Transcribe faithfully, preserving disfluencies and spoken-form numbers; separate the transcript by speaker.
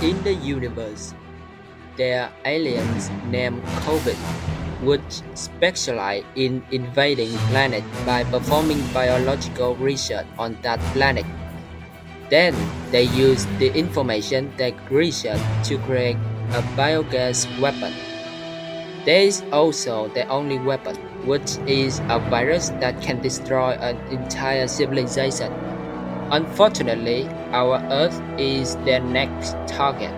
Speaker 1: In the universe, there are aliens named COVID, which specialize in invading planets by performing biological research on that planet. Then they use the information they research to create a biogas weapon. There is also the only weapon, which is a virus that can destroy an entire civilization. Unfortunately, our Earth is their next target.